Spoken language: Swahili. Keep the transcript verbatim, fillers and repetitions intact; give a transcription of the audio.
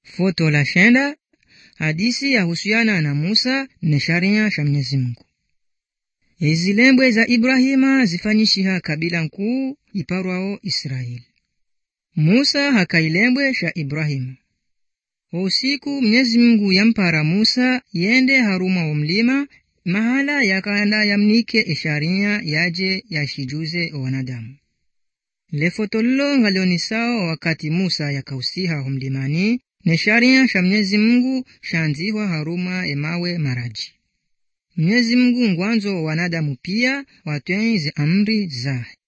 Foto la shenda, hadisi ya husiana na Musa ne sharia sha Mwenyezi Mungu. Ezilembwe za Ibrahima zifanyishiha kabila nkuu iparwao Israeli. Musa hakailembwe sha Ibrahima. Usiku Mwenyezi Mungu yampara Musa yende haruma wa mlima mahala yakaanda yamnike esharia yaje yashijuze wanadamu. Lefotollo ngalioni sao wakati Musa yakausiha humlimani ne sharia sha Mwenyezi Mungu shanziwa haruma emawe maraji. Mwenyezi Mungu ngwanzo wanadamu pia watwenze amri zahe.